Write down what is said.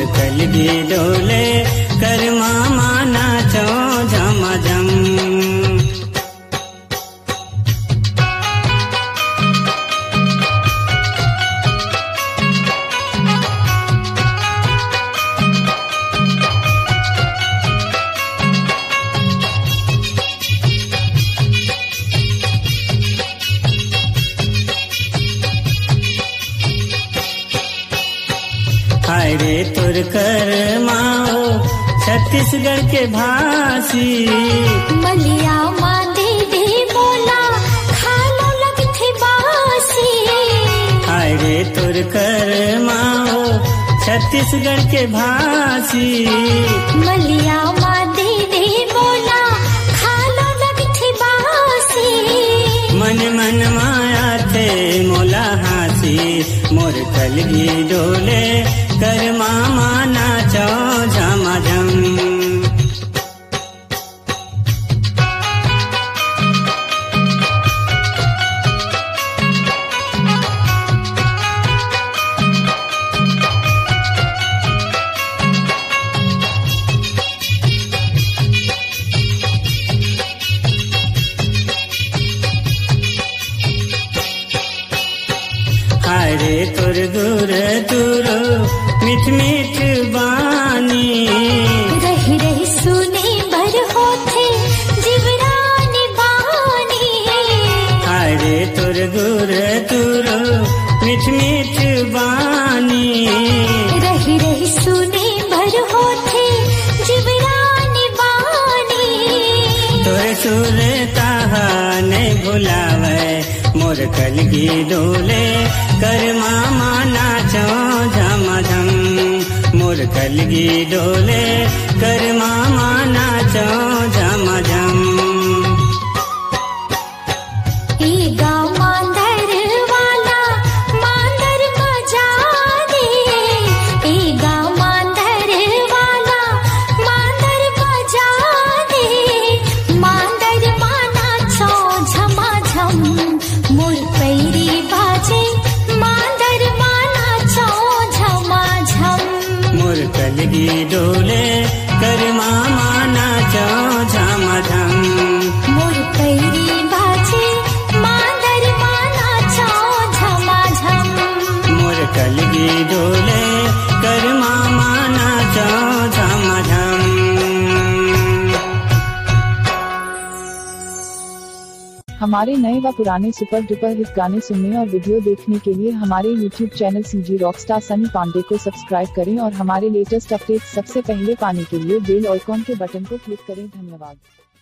मोर कलगी डोले कर मामा नाचो झमाझम। हाय रे तुर कर माओ छत्तीसगढ़ के भासी, मलिया माँ दे दे बोला खालो लगथे बासी। हाय रे तुर कर माओ छत्तीसगढ़ के भासी, मलिया माँ दे दे बोला खालो लगथे बासी। मन मन माया थे मोला हासी, मोर कलगी डोले कर मामा नाचो झमाझम। हाय रे तुर गुर तुरो मिठ मिठ बानी, रही रही सुने बर होथे जिवरानी बानी। हाय रे तुर गुर तुरो मिठ मिठ बानी, रही रही सुने बर होथे जिवरानी बानी। तोर सुर ताहा नहीं भुलावे, मोर कलगी डोले कर मामा नाचो झमाझम। मोर कलगी डोले कर मामा नाचो झमाझम। ए गाँव मांदर वाला मांदर बजा दे, ए गाँव मांदर वाला मांदर बजा दे। मांदर माना छो झमाझम, मोर पैरी बाजे मांदर माना छो झमाझम। मोर कलगी डोले कर मामा नाचो झमाझम। मोर पैरी बाजे मांदर माना छो झमाझम। मोर कलगी डोले कर मामा नाचो झमाझम। हमारे नए व पुराने सुपर डुपर हिट गाने सुनने और वीडियो देखने के लिए हमारे YouTube channel CG rockstar Sunny Pandey को सब्सक्राइब करें और हमारे लेटेस्ट अपडेट सबसे पहले पाने के लिए बेल आइकॉन के बटन को क्लिक करें। धन्यवाद।